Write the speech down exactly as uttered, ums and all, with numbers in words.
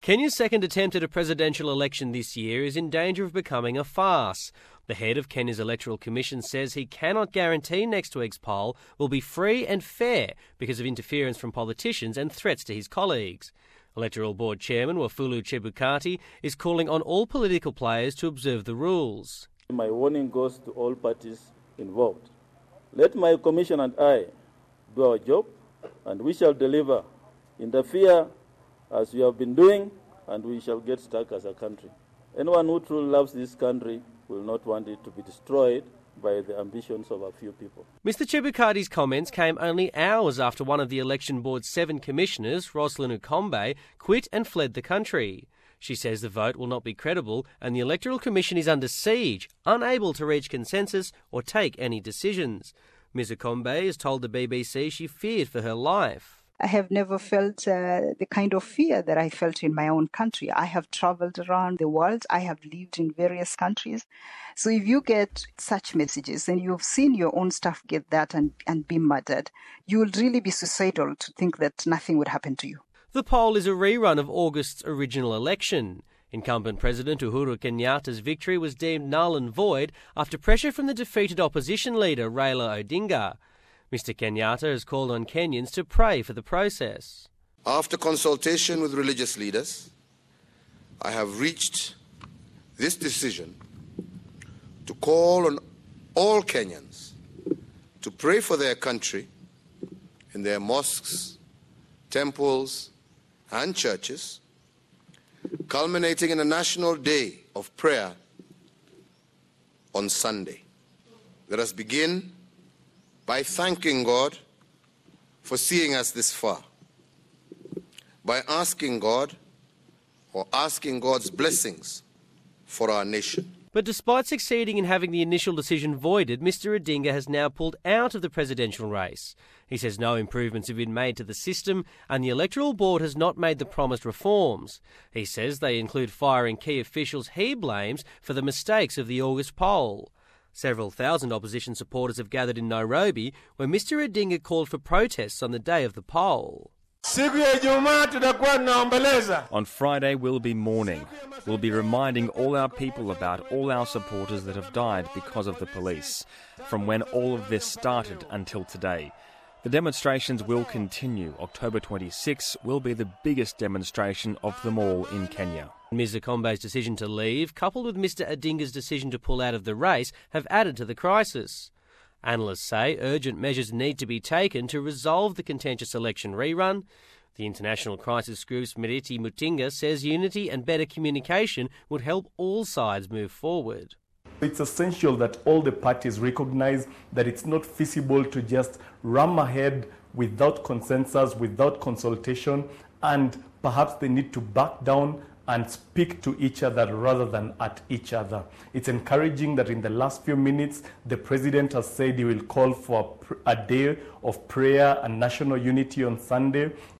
Kenya's second attempt at a presidential election this year is in danger of becoming a farce. The head of Kenya's Electoral Commission says he cannot guarantee next week's poll will be free and fair because of interference from politicians and threats to his colleagues. Electoral Board Chairman Wafula Chebukati is calling on all political players to observe the rules. My warning goes to all parties involved. Let my commission and I do our job, and we shall deliver. Interfere as we have been doing, and we shall get stuck as a country. Anyone who truly loves this country will not want it to be destroyed by the ambitions of a few people. Mister Chebukati's comments came only hours after one of the election board's seven commissioners, Rosalind Ukombe, quit and fled the country. She says the vote will not be credible and the Electoral Commission is under siege, unable to reach consensus or take any decisions. Miz Ukombe has told the B B C she feared for her life. I have never felt uh, the kind of fear that I felt in my own country. I have traveled around the world. I have lived in various countries. So if you get such messages and you've seen your own staff get that and, and be murdered, you will really be suicidal to think that nothing would happen to you. The poll is a rerun of August's original election. Incumbent President Uhuru Kenyatta's victory was deemed null and void after pressure from the defeated opposition leader Raila Odinga. Mister Kenyatta has called on Kenyans to pray for the process. After consultation with religious leaders, I have reached this decision to call on all Kenyans to pray for their country in their mosques, temples, and churches, culminating in a national day of prayer on Sunday. Let us begin by thanking God for seeing us this far, by asking God or asking God's blessings for our nation. But despite succeeding in having the initial decision voided, Mister Odinga has now pulled out of the presidential race. He says no improvements have been made to the system and the Electoral Board has not made the promised reforms. He says they include firing key officials he blames for the mistakes of the August poll. Several thousand opposition supporters have gathered in Nairobi, where Mister Odinga called for protests on the day of the poll. On Friday we'll be mourning. We'll be reminding all our people about all our supporters that have died because of the police, from when all of this started until today. The demonstrations will continue. October twenty-sixth will be the biggest demonstration of them all in Kenya. Miz Ukombe's decision to leave, coupled with Mister Odinga's decision to pull out of the race, have added to the crisis. Analysts say urgent measures need to be taken to resolve the contentious election rerun. The International Crisis Group's Miriti Mutinga says unity and better communication would help all sides move forward. It's essential that all the parties recognize that it's not feasible to just ram ahead without consensus, without consultation, and perhaps they need to back down and speak to each other rather than at each other. It's encouraging that in the last few minutes, the president has said he will call for a day of prayer and national unity on Sunday.